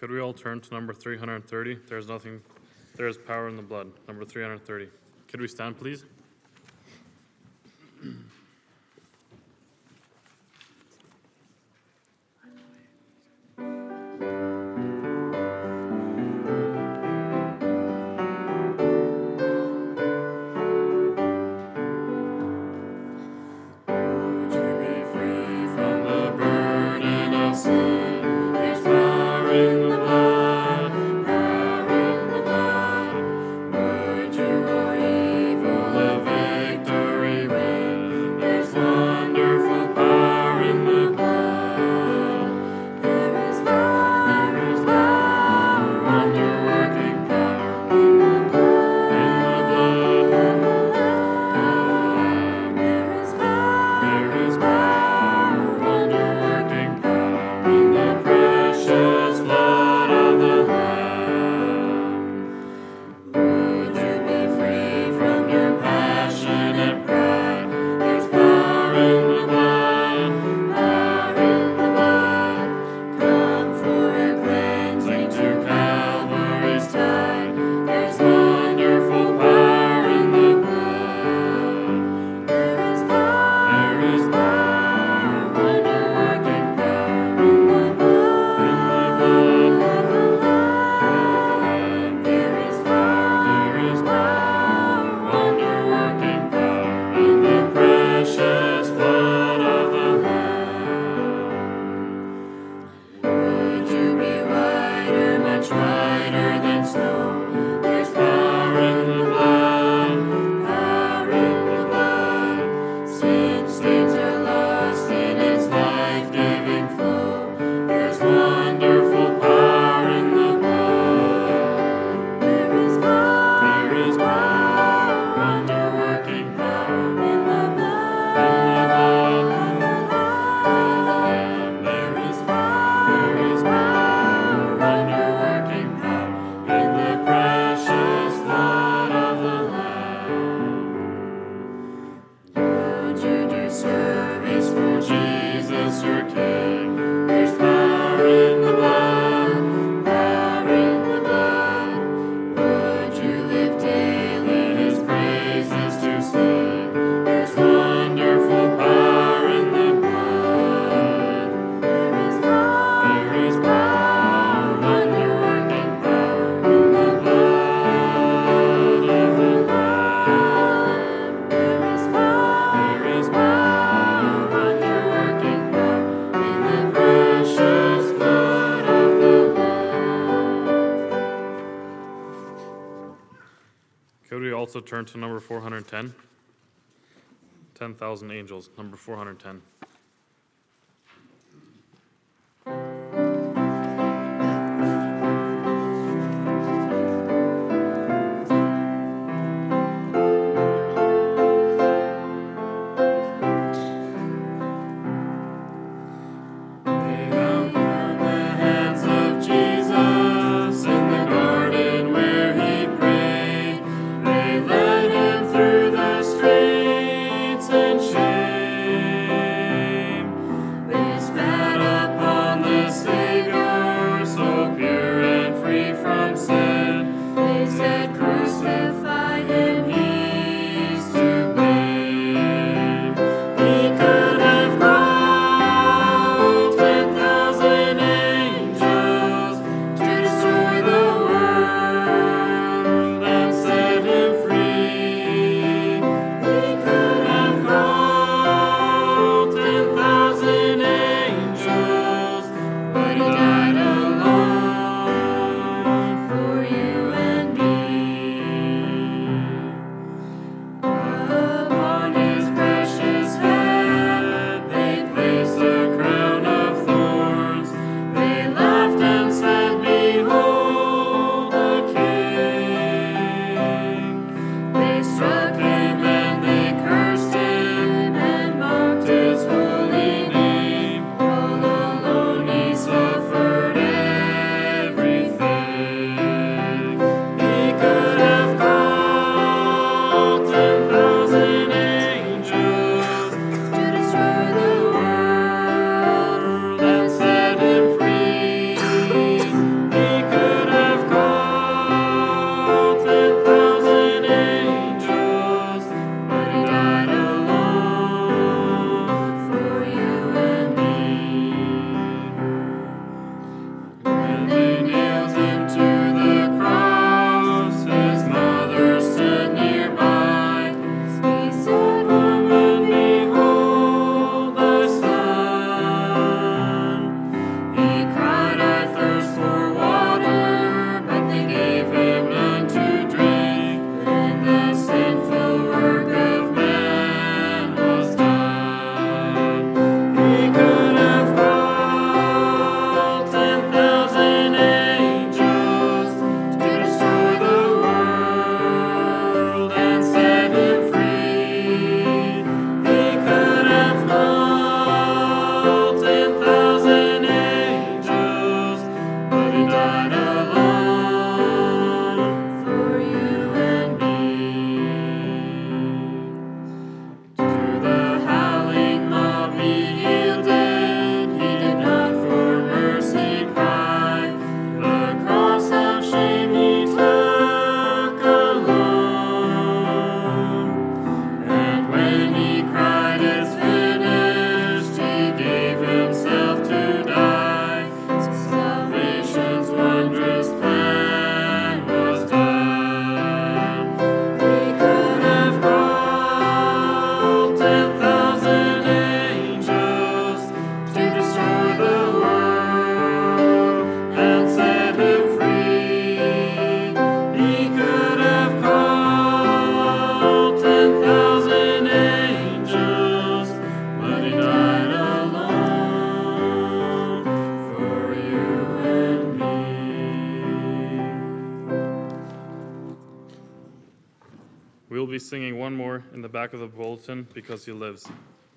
Could we all turn to number 330? There is power in the blood. Number 330. Could we stand, please? Also turn to number 410. 10,000 angels, number 410. Through the streets and shade. We will be singing one more in the back of the bulletin, Because He Lives.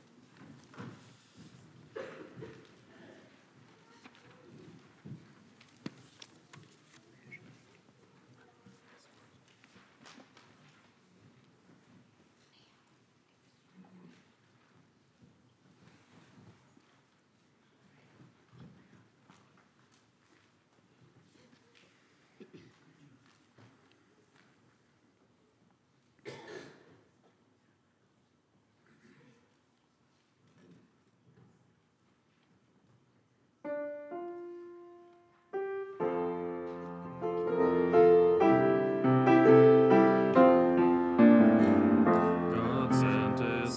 God sent His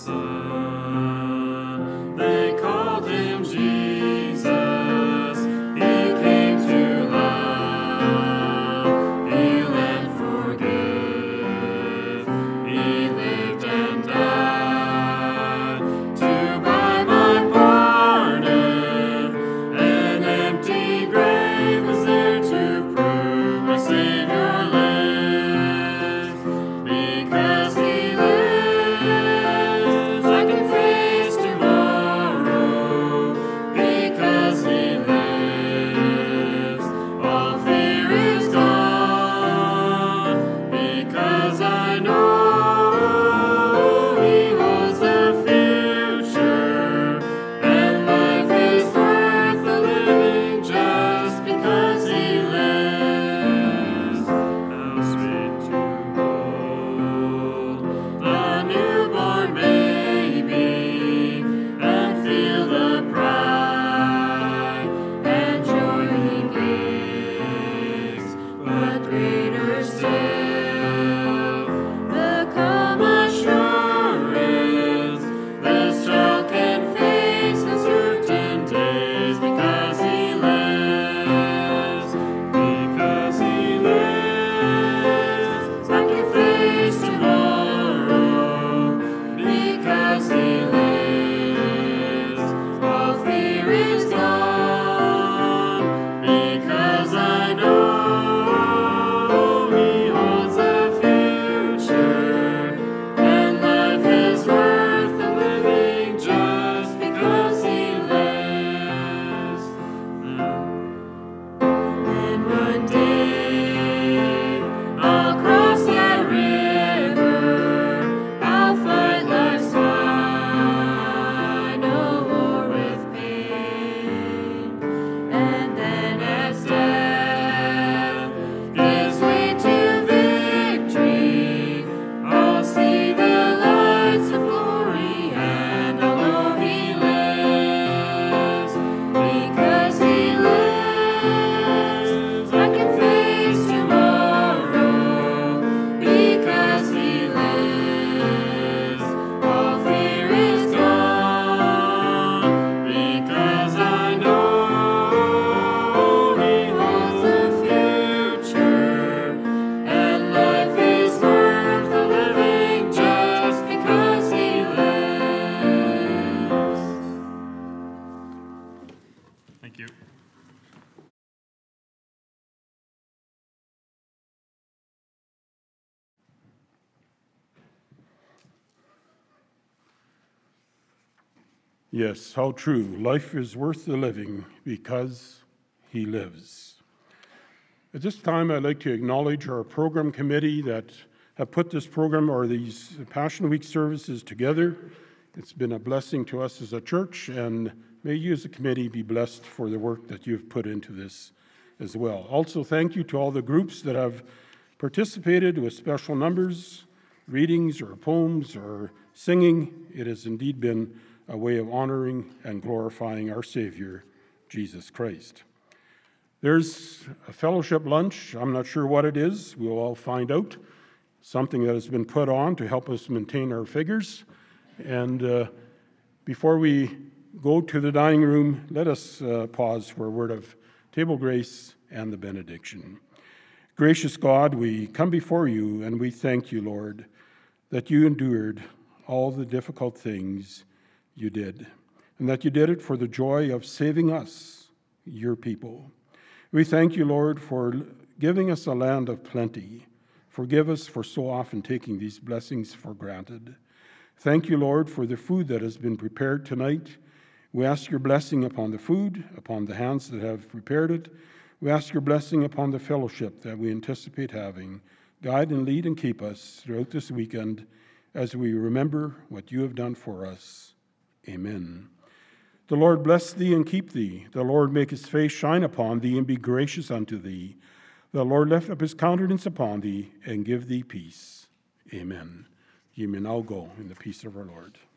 Son, they called Him Jesus. He came to love, heal and forgive. He lived and died to buy my pardon. An empty grave was there to prove my Savior lives. Because He lives, I can face tomorrow. Because He lives, all fear is gone. Because I know He holds the future, and life is worth the living just because He lives. How sweet to hold the newborn baby and feel the pride and joy He gives. But greater still, the calm assurance this child can face uncertain days because He lives. Because He lives, I can face tomorrow. Because He lives, all fear is gone. Because I know He holds the future, and life is worth the living just because He lives. And one day I'll cross that river, I'll fight life's fight, no war with pain. And then as death gives way to victory, I'll see the lights of glory, and I'll know He lives. Because He lives, I can face tomorrow. Because He lives, all fear is gone. Because I know He holds the future, and life is worth the living just because He lives. Thank you. Yes, how true. Life is worth the living because He lives. At this time, I'd like to acknowledge our program committee that have put this program or these Passion Week services together. It's been a blessing to us as a church, and may you as a committee be blessed for the work that you've put into this as well. Also, thank you to all the groups that have participated with special numbers, readings, or poems, or singing. It has indeed been a way of honoring and glorifying our Savior, Jesus Christ. There's a fellowship lunch. I'm not sure what it is. We'll all find out. Something that has been put on to help us maintain our figures. And before we go to the dining room, let us pause for a word of table grace and the benediction. Gracious God, we come before you and we thank you, Lord, that you endured all the difficult things you did, and that you did it for the joy of saving us, your people. We thank you, Lord, for giving us a land of plenty, Forgive us for so often taking these blessings for granted. Thank you, Lord, for the food that has been prepared tonight. We ask your blessing upon the food, upon the hands that have prepared it. We ask your blessing upon the fellowship that we anticipate having. Guide and lead and keep us throughout this weekend as we remember what you have done for us. Amen. The Lord bless thee and keep thee. The Lord make his face shine upon thee and be gracious unto thee. The Lord lift up his countenance upon thee and give thee peace. Amen. You may now go in the peace of our Lord.